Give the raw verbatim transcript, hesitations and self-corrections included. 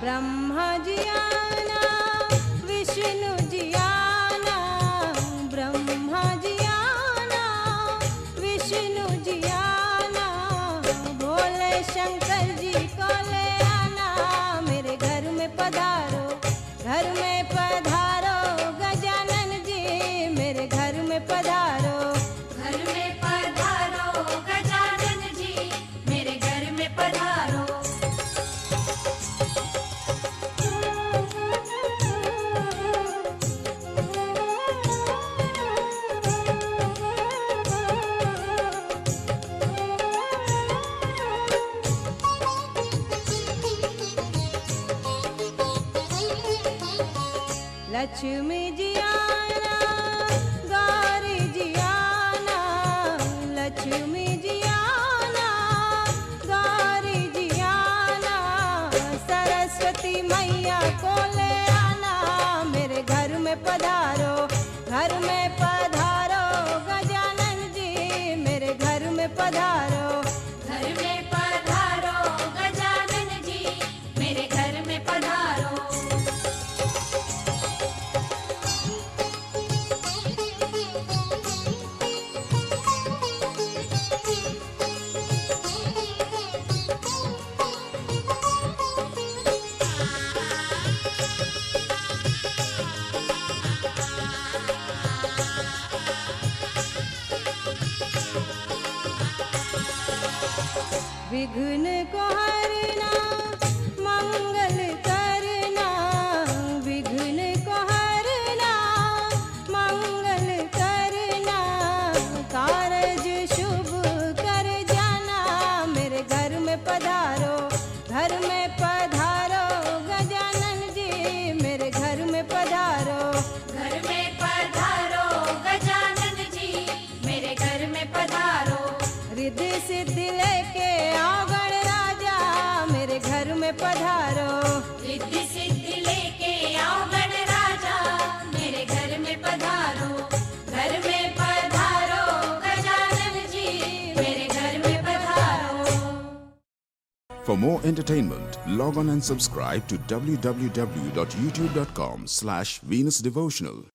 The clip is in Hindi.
ब्रह्मा जी आना, विष्णु जी आना, ब्रह्मा जी आना, विष्णु जी आना, भोले शंकर जी को ले आना, मेरे घर में पधारो, घर में पधारो गजानन जी, मेरे घर में पधारो, घर में पधारो गजानन जी, मेरे घर में पधारो। लक्ष्मी जी आना, गौरी जी आना, लक्ष्मी जी आना, गौरी जी आना, सरस्वती मैया को ले आना, मेरे घर में पधारो, घर में पधारो गजानन जी, मेरे घर में पधारो, घर में पधारो गजानन जी, मेरे घर में पधारो। विघ्न को हरना, मंगल करना, विघ्न को हरना, मंगल करना, कारज शुभ कर जाना, मेरे घर में पधारो, घर में पधारो गजानन जी, मेरे घर में पधारो, घर में पधारो गजानन जी, मेरे घर में पधारो। रिद्धि सिद्धि लेके आओ गणराजा, मेरे घर में पधारो, रिद्धि सिद्धि लेके आओ गणराजा, मेरे घर में पधारो, घर में पधारो गजानन जी, मेरे घर में पधारो। For more entertainment, log on and subscribe to w w w dot youtube dot com slash Venus Devotional.